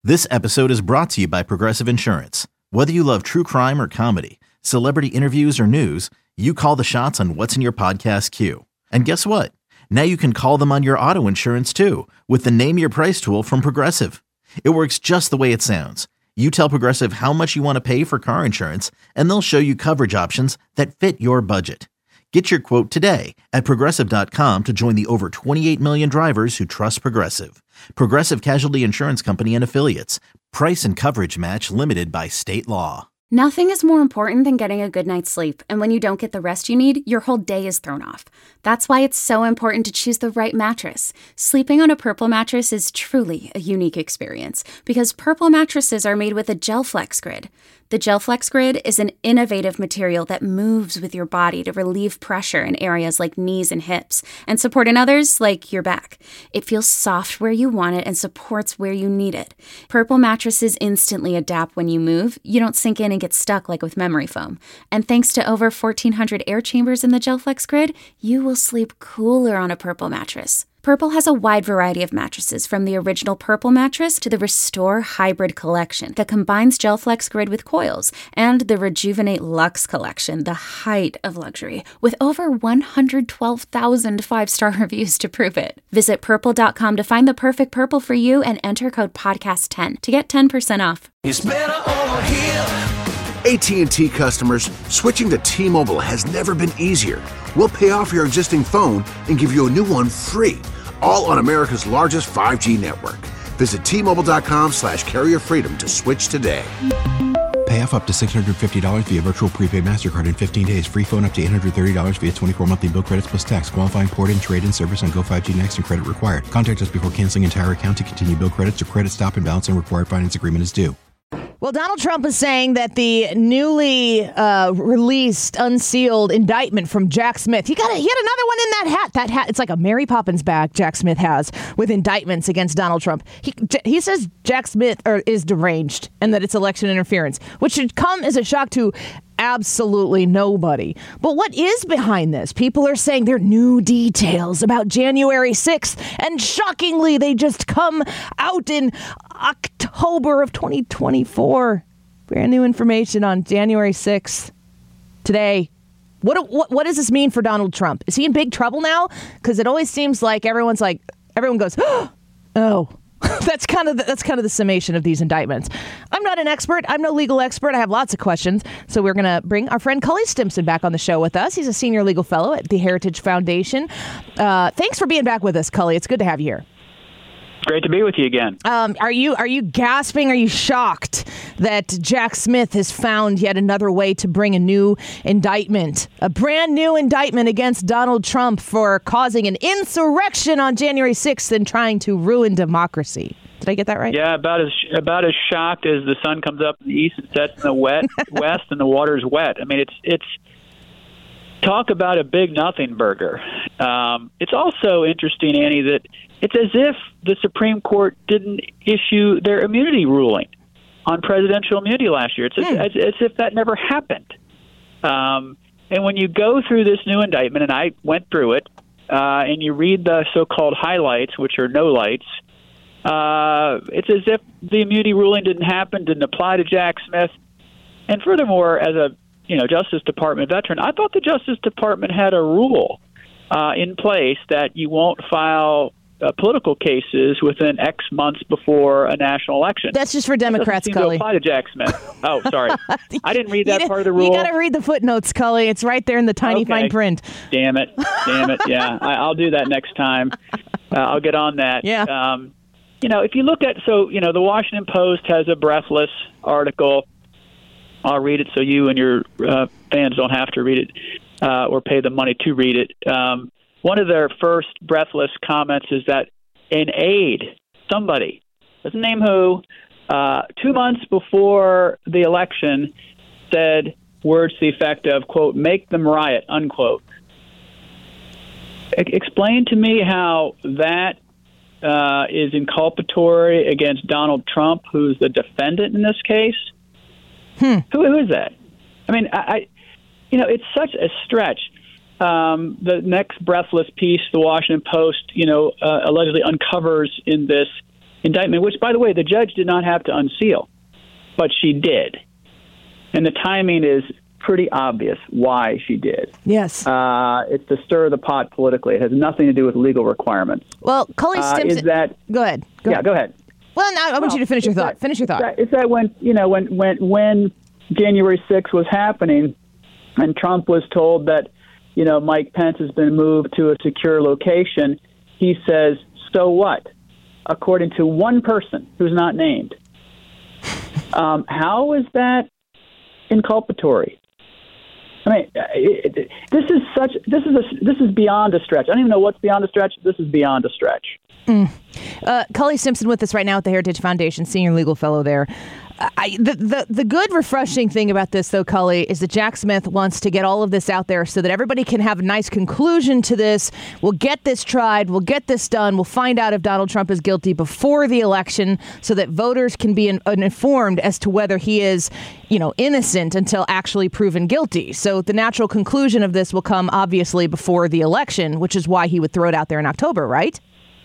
This episode is brought to you by Progressive Insurance. Whether you love true crime or comedy, celebrity interviews or news, you call the shots on what's in your podcast queue. And guess what? Now you can call them on your auto insurance too with the Name Your Price tool from Progressive. It works just the way it sounds. You tell Progressive how much you want to pay for car insurance, and they'll show you coverage options that fit your budget. Get your quote today at Progressive.com to join the over 28 million drivers who trust Progressive. Progressive Casualty Insurance Company and Affiliates. Price and coverage match limited by state law. Nothing is more important than getting a good night's sleep, and when you don't get the rest you need, your whole day is thrown off. That's why it's so important to choose the right mattress. Sleeping on a Purple mattress is truly a unique experience because Purple mattresses are made with a GelFlex Grid. The GelFlex Grid is an innovative material that moves with your body to relieve pressure in areas like knees and hips and support in others like your back. It feels soft where you want it and supports where you need it. Purple mattresses instantly adapt when you move. You don't sink in and get stuck like with memory foam. And thanks to over 1,400 air chambers in the GelFlex Grid, you will sleep cooler on a Purple mattress. Purple has a wide variety of mattresses, from the original Purple mattress to the Restore Hybrid collection that combines GelFlex Grid with coils, and the Rejuvenate Luxe collection, the height of luxury, with over 112,000 five-star reviews to prove it. Visit Purple.com to find the perfect Purple for you and enter code podcast10 to get 10% off. It's better over here. AT&T customers, switching to T-Mobile has never been easier. We'll pay off your existing phone and give you a new one free, all on America's largest 5G network. Visit T-Mobile.com/carrier freedom to switch today. Pay off up to $650 via virtual prepaid MasterCard in 15 days. Free phone up to $830 via 24 monthly bill credits plus tax. Qualifying port and trade-in service on Go 5G Next and credit required. Contact us before canceling entire account to continue bill credits or credit stop and balance and required finance agreement is due. Well, Donald Trump is saying that the newly released, unsealed indictment from Jack Smith, he had another one in that hat. That hat, it's like a Mary Poppins bag Jack Smith has with indictments against Donald Trump. He says Jack Smith is deranged and that it's election interference, which should come as a shock to absolutely nobody. But what is behind this? People are saying there are new details about January 6th, and shockingly, they just come out in October of 2024. Brand new information on January 6th today. What does this mean for Donald Trump? Is he in big trouble now? Because it always seems like everyone goes, oh. That's kind of the summation of these indictments. I'm not an expert. I'm no legal expert. I have lots of questions. So we're going to bring our friend Cully Stimson back on the show with us. He's a senior legal fellow at the Heritage Foundation. Thanks for being back with us, Cully. It's good to have you here. Great to be with you again. Are you gasping? Are you shocked that Jack Smith has found yet another way to bring a new indictment, a brand new indictment against Donald Trump for causing an insurrection on January 6th and trying to ruin democracy? Did I get that right? Yeah, about as shocked as the sun comes up in the east and sets in the west and the water's wet. I mean, it's talk about a big nothing burger. It's also interesting, Annie, that it's as if the Supreme Court didn't issue their immunity ruling on presidential immunity last year. It's as if that never happened. And when you go through this new indictment, and I went through it, and you read the so-called highlights, which are no lights, it's as if the immunity ruling didn't happen, didn't apply to Jack Smith. And furthermore, as a Justice Department veteran, I thought the Justice Department had a rule in place that you won't file political cases within X months before a national election. That's just for Democrats, Cully. To apply to Jack Smith. Oh, sorry. I didn't read that part of the rule. You got to read the footnotes, Cully. It's right there in the tiny fine print. Damn it. Yeah, I'll do that next time. I'll get on that. Yeah. If you look at, the Washington Post has a breathless article. I'll read it so you and your fans don't have to read it or pay the money to read it. One of their first breathless comments is that an aide, somebody, doesn't name who, 2 months before the election said words to the effect of, quote, make them riot, unquote. Explain to me how that is inculpatory against Donald Trump, who's the defendant in this case. Who is that? I mean, it's such a stretch. The next breathless piece, the Washington Post, allegedly uncovers in this indictment, which, by the way, the judge did not have to unseal, but she did. And the timing is pretty obvious why she did. Yes. It's to stir the pot politically. It has nothing to do with legal requirements. Well, Cully Stimson... Go ahead. Go ahead. Well, now I want you to finish your thought. Finish your thought. It's that when January 6th was happening and Trump was told that, Mike Pence has been moved to a secure location, he says, so what? According to one person who's not named. How is that inculpatory? I mean, this is beyond a stretch. I don't even know what's beyond a stretch. This is beyond a stretch. Cully Stimson with us right now at the Heritage Foundation, senior legal fellow there. The good, refreshing thing about this, though, Cully, is that Jack Smith wants to get all of this out there so that everybody can have a nice conclusion to this. We'll get this tried. We'll get this done. We'll find out if Donald Trump is guilty before the election so that voters can be informed as to whether he is, innocent until actually proven guilty. So the natural conclusion of this will come, obviously, before the election, which is why he would throw it out there in October, right?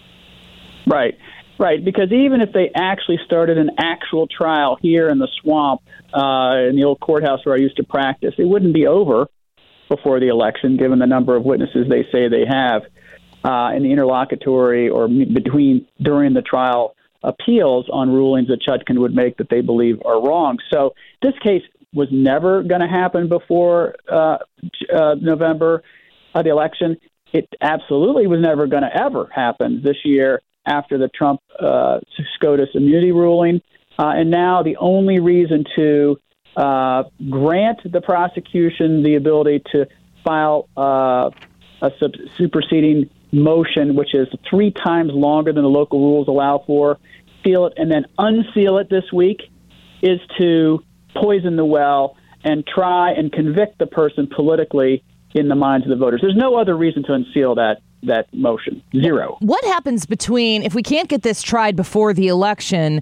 Right, because even if they actually started an actual trial here in the swamp, in the old courthouse where I used to practice, it wouldn't be over before the election, given the number of witnesses they say they have in the interlocutory or during the trial appeals on rulings that Chutkan would make that they believe are wrong. So this case was never going to happen before November of the election. It absolutely was never going to ever happen this year after the Trump SCOTUS immunity ruling. And now the only reason to grant the prosecution the ability to file a superseding motion, which is 3 times longer than the local rules allow for, seal it, and then unseal it this week, is to poison the well and try and convict the person politically in the minds of the voters. There's no other reason to unseal that motion. Zero. What happens if we can't get this tried before the election,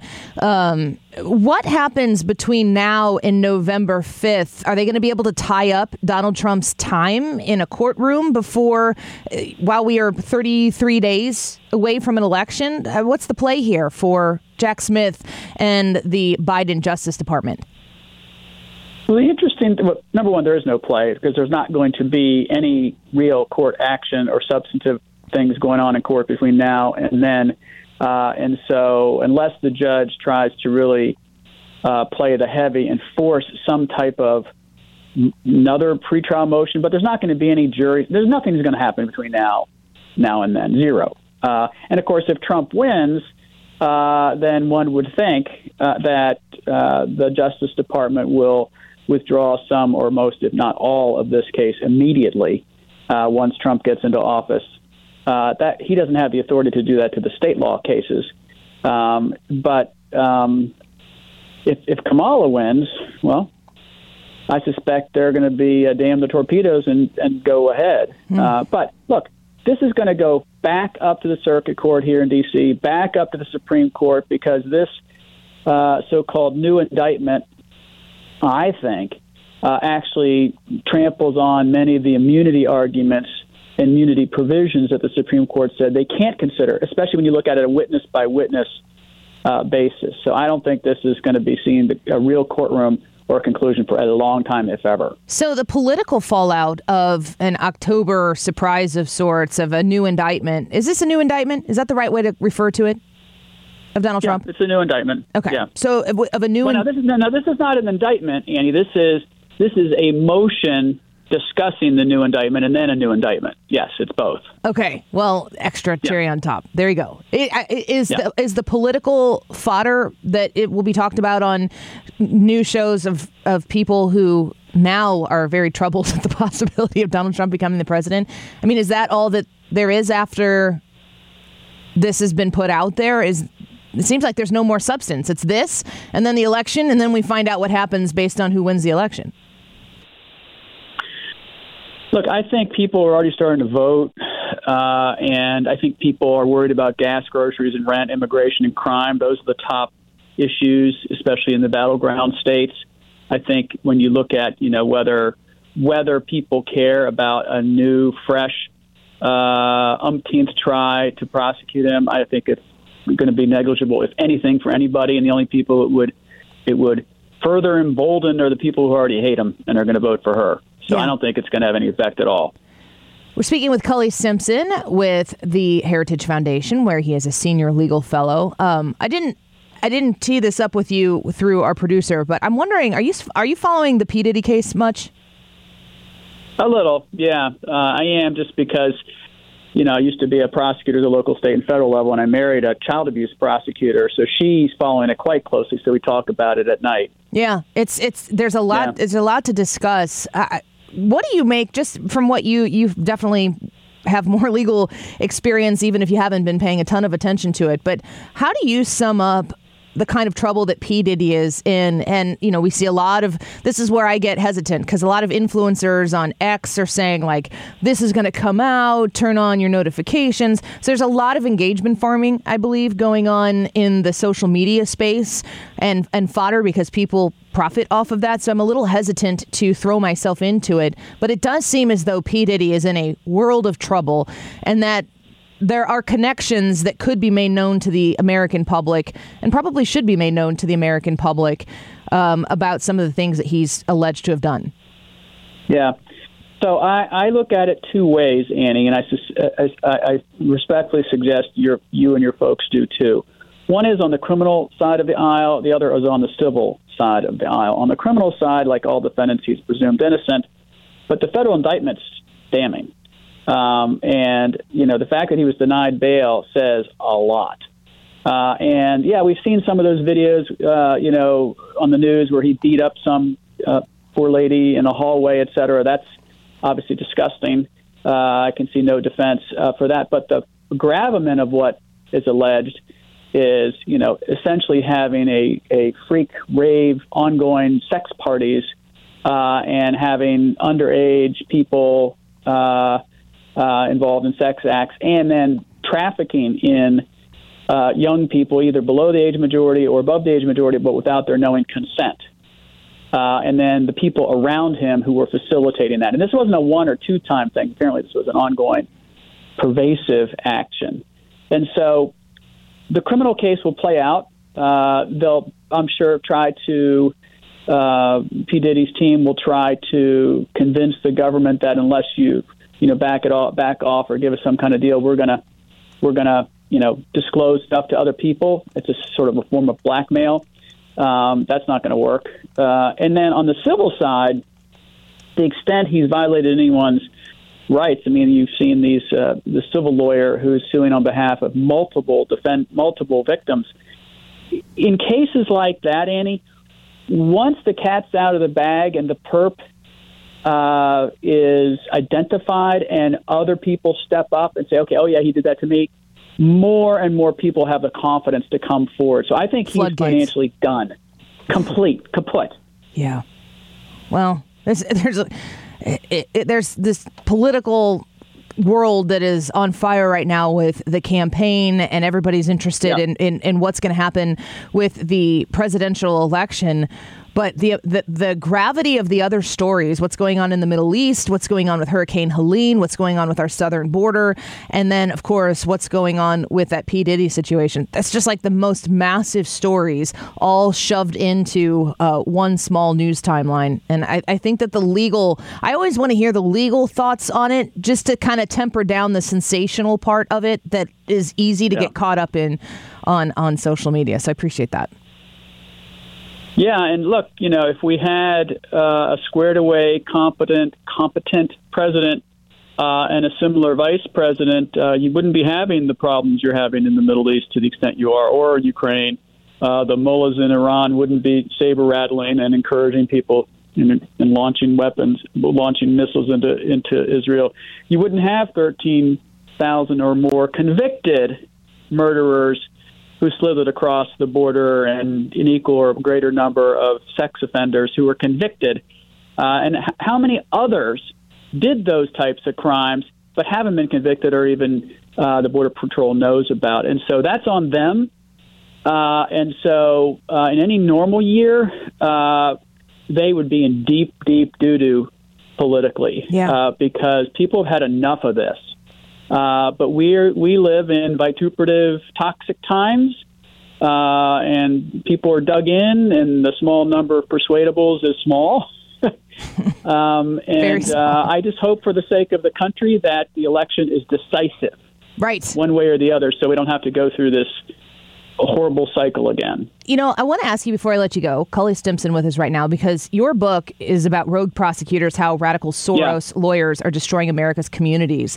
what happens between now and November 5th? Are they going to be able to tie up Donald Trump's time in a courtroom while we are 33 days away from an election? What's the play here for Jack Smith and the Biden Justice Department? Well, the interesting thing, number one, there is no play because there's not going to be any real court action or substantive things going on in court between now and then. And so unless the judge tries to really play the heavy and force some type of another pretrial motion, but there's not going to be any jury. There's nothing that's going to happen between now and then. Zero. And, of course, if Trump wins, then one would think that the Justice Department will withdraw some or most, if not all, of this case immediately once Trump gets into office. That he doesn't have the authority to do that to the state law cases. But if Kamala wins, well, I suspect they're going to be damn the torpedoes and go ahead. But look, this is going to go back up to the circuit court here in D.C., back up to the Supreme Court, because this so-called new indictment, I think, actually tramples on many of the immunity arguments and immunity provisions that the Supreme Court said they can't consider, especially when you look at it a witness-by-witness basis. So I don't think this is going to be seen a real courtroom or a conclusion for a long time, if ever. So the political fallout of an October surprise of sorts, of a new indictment, is this a new indictment? Is that the right way to refer to it? Of Donald Trump? It's a new indictment. Okay. Yeah. So of a new... This is not an indictment, Annie. This is a motion discussing the new indictment and then a new indictment. Yes, it's both. Okay. Well, extra cherry on top. There you go. Is the political fodder that it will be talked about on news shows of people who now are very troubled at the possibility of Donald Trump becoming the president? I mean, is that all that there is after this has been put out there? It seems like there's no more substance. It's this, and then the election, and then we find out what happens based on who wins the election. Look, I think people are already starting to vote, and I think people are worried about gas, groceries, and rent, immigration, and crime. Those are the top issues, especially in the battleground states. I think when you look at, whether people care about a new, fresh, umpteenth try to prosecute him, I think it's going to be negligible, if anything, for anybody. And the only people it would further embolden are the people who already hate him and are going to vote for her. So I don't think it's going to have any effect at all. We're speaking with Cully Simpson with the Heritage Foundation, where he is a senior legal fellow. I didn't tee this up with you through our producer, but I'm wondering, are you following the P. Diddy case much? A little, yeah. I am, just because, I used to be a prosecutor at the local, state, and federal level, and I married a child abuse prosecutor, so she's following it quite closely, so we talk about it at night. Yeah, there's a lot to discuss. What do you make, just from what you've definitely have more legal experience, even if you haven't been paying a ton of attention to it, but how do you sum up the kind of trouble that P. Diddy is in? And, we see a lot of, this is where I get hesitant, because a lot of influencers on X are saying, like, this is going to come out, turn on your notifications. So there's a lot of engagement farming, I believe, going on in the social media space and fodder, because people profit off of that. So I'm a little hesitant to throw myself into it. But it does seem as though P. Diddy is in a world of trouble, and that there are connections that could be made known to the American public, and probably should be made known to the American public, about some of the things that he's alleged to have done. Yeah. So I look at it two ways, Annie, and I respectfully suggest you and your folks do too. One is on the criminal side of the aisle. The other is on the civil side of the aisle. On the criminal side, like all defendants, he's presumed innocent, but the federal indictment's damning. And, the fact that he was denied bail says a lot. And, we've seen some of those videos, on the news where he beat up some poor lady in a hallway, et cetera. That's obviously disgusting. I can see no defense for that. But the gravamen of what is alleged is, essentially having a freak rave, ongoing sex parties, and having underage people involved in sex acts, and then trafficking in young people, either below the age majority or above the age majority, but without their knowing consent. And then the people around him who were facilitating that. And this wasn't a one or two time thing. Apparently this was an ongoing, pervasive action. And so the criminal case will play out. They'll, I'm sure, try to, P. Diddy's team will try to convince the government that unless you back off or give us some kind of deal, we're gonna disclose stuff to other people. It's a sort of a form of blackmail. That's not going to work. And then on the civil side, the extent he's violated anyone's rights. I mean, you've seen the civil lawyer who's suing on behalf of multiple victims. In cases like that, Annie, once the cat's out of the bag and the perp is identified and other people step up and say, okay, oh yeah, he did that to me, more and more people have the confidence to come forward. So I think he's financially done. Kaput. Yeah. Well, there's this political world that is on fire right now with the campaign, and everybody's interested in what's going to happen with the presidential election. But the gravity of the other stories, what's going on in the Middle East, what's going on with Hurricane Helene, what's going on with our southern border, and then, of course, what's going on with that P. Diddy situation. That's just like the most massive stories all shoved into one small news timeline. And I think that I always want to hear the legal thoughts on it, just to kind of temper down the sensational part of it that is easy to get caught up in on social media. So I appreciate that. Yeah, and look, if we had a squared-away, competent president and a similar vice president, you wouldn't be having the problems you're having in the Middle East to the extent you are, or Ukraine. The mullahs in Iran wouldn't be saber-rattling and encouraging people and launching weapons, launching missiles into Israel. You wouldn't have 13,000 or more convicted murderers who slithered across the border, and an equal or greater number of sex offenders who were convicted. And how many others did those types of crimes but haven't been convicted, or even the Border Patrol knows about? And so that's on them. And so in any normal year, they would be in deep, deep doo-doo politically, because people have had enough of this. But we live in vituperative, toxic times, and people are dug in, and the small number of persuadables is small. I just hope for the sake of the country that the election is decisive, right, one way or the other, so we don't have to go through this horrible cycle again. You know, I want to ask you before I let you go, Cully Stimson with us right now, because your book is about rogue prosecutors, how radical Soros lawyers are destroying America's communities.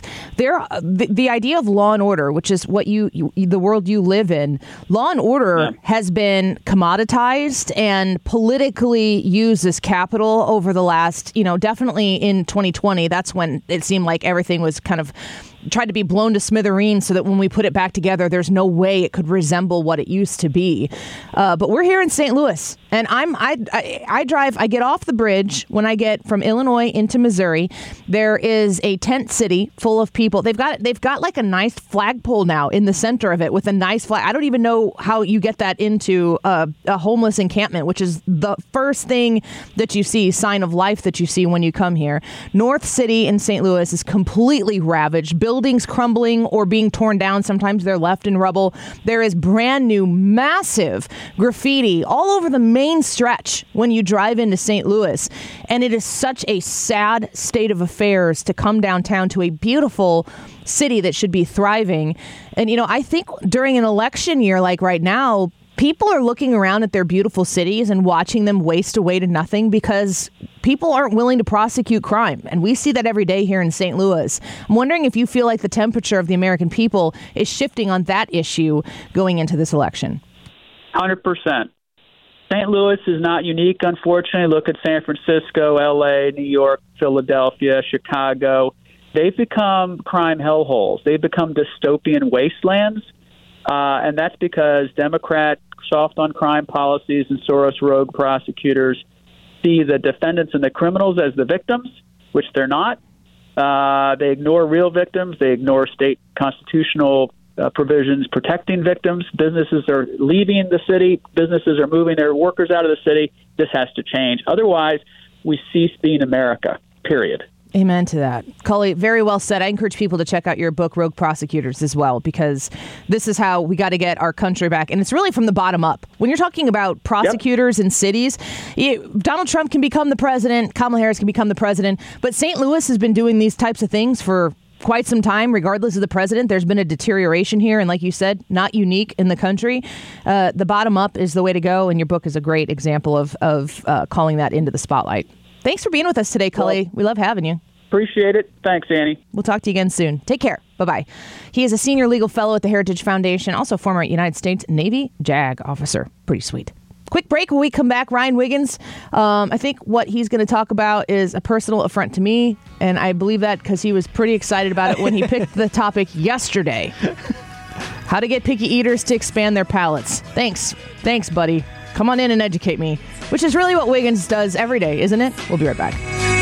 The idea of law and order, which is what the world you live in, law and order has been commoditized and politically used as capital over the last, definitely in 2020. That's when it seemed like everything was kind of tried to be blown to smithereens so that when we put it back together, there's no way it could resemble what it used to be. But we're here in St. Louis, and I drive. I get off the bridge when I get from Illinois into Missouri. There is a tent city full of people. They've got like a nice flagpole now in the center of it with a nice flag. I don't even know how you get that into a homeless encampment, which is the first thing that you see, sign of life that you see when you come here. North City in St. Louis is completely ravaged. Buildings crumbling or being torn down. Sometimes they're left in rubble. There is brand new, massive graffiti all over the main stretch when you drive into St. Louis. And it is such a sad state of affairs to come downtown to a beautiful city that should be thriving. And, I think during an election year like right now, people are looking around at their beautiful cities and watching them waste away to nothing because people aren't willing to prosecute crime. And we see that every day here in St. Louis. I'm wondering if you feel like the temperature of the American people is shifting on that issue going into this election. 100%. St. Louis is not unique, unfortunately. Look at San Francisco, L.A., New York, Philadelphia, Chicago. They've become crime hellholes. They've become dystopian wastelands. And that's because Democrat soft on crime policies and Soros rogue prosecutors see the defendants and the criminals as the victims, which they're not. They ignore real victims. They ignore state constitutional provisions protecting victims. Businesses are leaving the city. Businesses are moving their workers out of the city. This has to change. Otherwise, we cease being America, period. Amen to that. Cully, very well said. I encourage people to check out your book, Rogue Prosecutors, as well, because this is how we got to get our country back. And it's really from the bottom up. When you're talking about prosecutors in cities, Donald Trump can become the president, Kamala Harris can become the president, but St. Louis has been doing these types of things for quite some time, regardless of the president. There's been a deterioration here, and like you said, not unique in the country. The bottom up is the way to go, and your book is a great example of calling that into the spotlight. Thanks for being with us today, Cully. We love having you. Appreciate it. Thanks, Annie. We'll talk to you again soon. Take care. Bye-bye. He is a senior legal fellow at the Heritage Foundation, also former United States Navy JAG officer. Pretty sweet. Quick break. When we come back, Ryan Wiggins, I think what he's going to talk about is a personal affront to me, and I believe that because he was pretty excited about it when he picked the topic yesterday. How to get picky eaters to expand their palates. Thanks, buddy. Come on in and educate me, which is really what Wiggins does every day, isn't it? We'll be right back.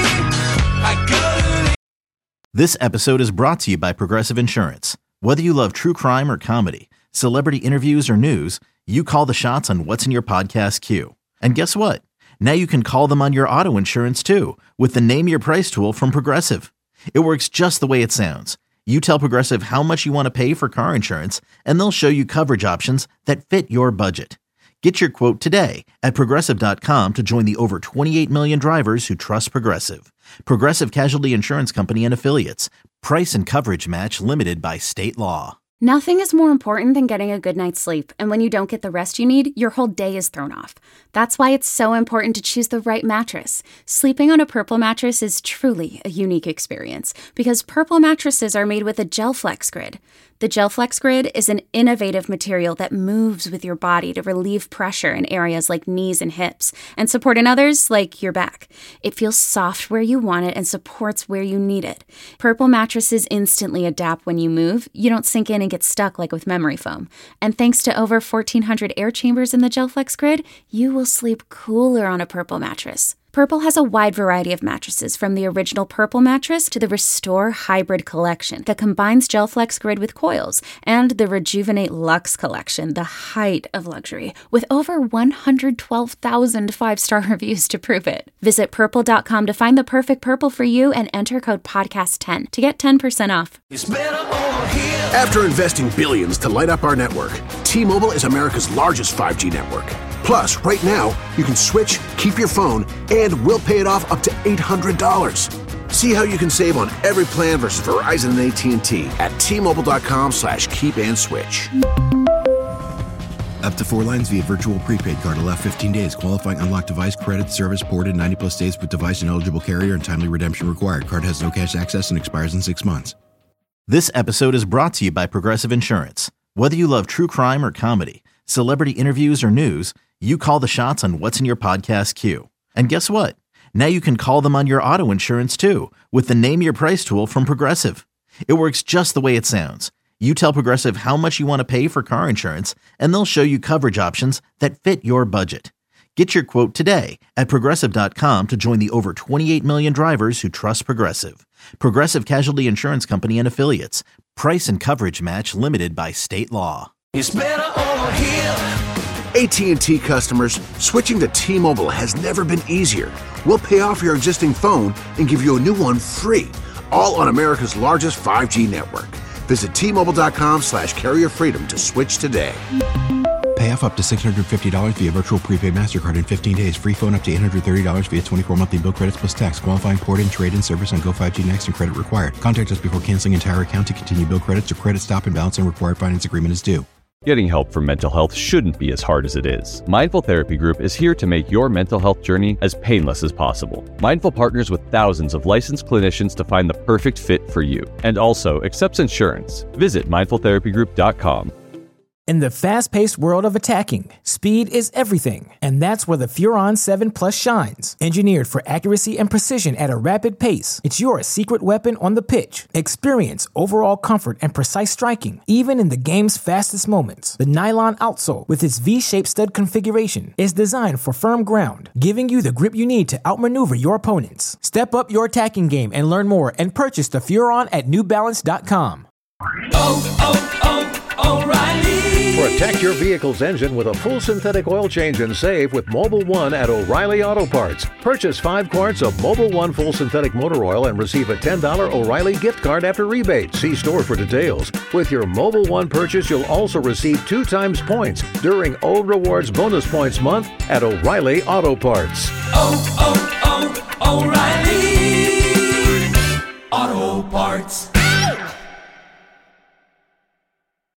This episode is brought to you by Progressive Insurance. Whether you love true crime or comedy, celebrity interviews or news, you call the shots on what's in your podcast queue. And guess what? Now you can call them on your auto insurance too with the Name Your Price tool from Progressive. It works just the way it sounds. You tell Progressive how much you want to pay for car insurance, and they'll show you coverage options that fit your budget. Get your quote today at Progressive.com to join the over 28 million drivers who trust Progressive. Progressive Casualty Insurance Company and Affiliates. Price and coverage match limited by state law. Nothing is more important than getting a good night's sleep, and when you don't get the rest you need, your whole day is thrown off. That's why it's so important to choose the right mattress. Sleeping on a Purple mattress is truly a unique experience because Purple mattresses are made with a GelFlex Grid. The GelFlex Grid is an innovative material that moves with your body to relieve pressure in areas like knees and hips and support in others like your back. It feels soft where you want it and supports where you need it. Purple mattresses instantly adapt when you move. You don't sink in and get stuck like with memory foam. And thanks to over 1,400 air chambers in the GelFlex Grid, you will sleep cooler on a Purple mattress. Purple has a wide variety of mattresses, from the original Purple mattress to the Restore Hybrid collection that combines GelFlex Grid with coils, and the Rejuvenate Luxe collection, the height of luxury, with over 112,000 five-star reviews to prove it. Visit purple.com to find the perfect purple for you and enter code podcast10 to get 10% off. It's better over here. After investing billions to light up our network, T-Mobile is America's largest 5G network. Plus, right now, you can switch, keep your phone, and we'll pay it off up to $800. See how you can save on every plan versus Verizon and AT&T at T-Mobile.com/keep-and-switch. Up to 4 lines via virtual prepaid card. Allow 15 days. Qualifying unlocked device credit service ported 90-plus days with device and eligible carrier and timely redemption required. Card has no cash access and expires in 6 months. This episode is brought to you by Progressive Insurance. Whether you love true crime or comedy, celebrity interviews or news, you call the shots on what's in your podcast queue. And guess what? Now you can call them on your auto insurance too with the Name Your Price tool from Progressive. It works just the way it sounds. You tell Progressive how much you want to pay for car insurance, and they'll show you coverage options that fit your budget. Get your quote today at Progressive.com to join the over 28 million drivers who trust Progressive. Progressive Casualty Insurance Company and Affiliates. Price and coverage match limited by state law. It's better over here. AT&T customers, switching to T-Mobile has never been easier. We'll pay off your existing phone and give you a new one free, all on America's largest 5G network. Visit T-Mobile.com/carrier freedom to switch today. Pay off up to $650 via virtual prepaid MasterCard in 15 days. Free phone up to $830 via 24 monthly bill credits plus tax. Qualifying port-in, trade-in service on Go5G Next and credit required. Contact us before canceling entire account to continue bill credits or credit stop and balance and required finance agreement is due. Getting help for mental health shouldn't be as hard as it is. Mindful Therapy Group is here to make your mental health journey as painless as possible. Mindful partners with thousands of licensed clinicians to find the perfect fit for you, and also accepts insurance. Visit mindfultherapygroup.com. In the fast-paced world of attacking, speed is everything, and that's where the Furon 7 Plus shines. Engineered for accuracy and precision at a rapid pace, it's your secret weapon on the pitch. Experience overall comfort and precise striking, even in the game's fastest moments. The nylon outsole, with its V-shaped stud configuration, is designed for firm ground, giving you the grip you need to outmaneuver your opponents. Step up your attacking game and learn more and purchase the Furon at NewBalance.com. O'Reilly. Protect your vehicle's engine with a full synthetic oil change and save with Mobil 1 at O'Reilly Auto Parts. Purchase 5 quarts of Mobil 1 full synthetic motor oil and receive a $10 O'Reilly gift card after rebate. See store for details. With your Mobil 1 purchase, you'll also receive 2 times points during O Rewards Bonus Points Month at O'Reilly Auto Parts. O'Reilly Auto Parts.